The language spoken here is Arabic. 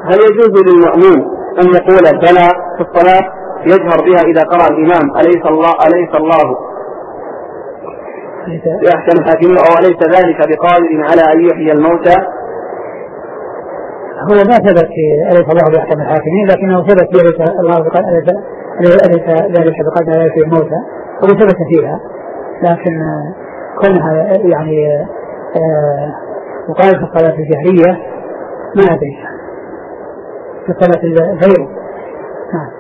هل يجوز للمأموم أن يقول بلى في الصلاة يجهر بها إذا قرأ الإمام أليس الله بأحكم الحاكمين أو أليس ذلك بقادر على أن يحيي الموتى؟ هو ما ثبت أليس الله بأحكم الحاكمين، لكنه ثبت أليس ذلك بقادر على يحيي الموتى، وثبت فيها، لكن كونها يعني وقال في الصلاة الجهرية ما أدري في الصلاة الغير.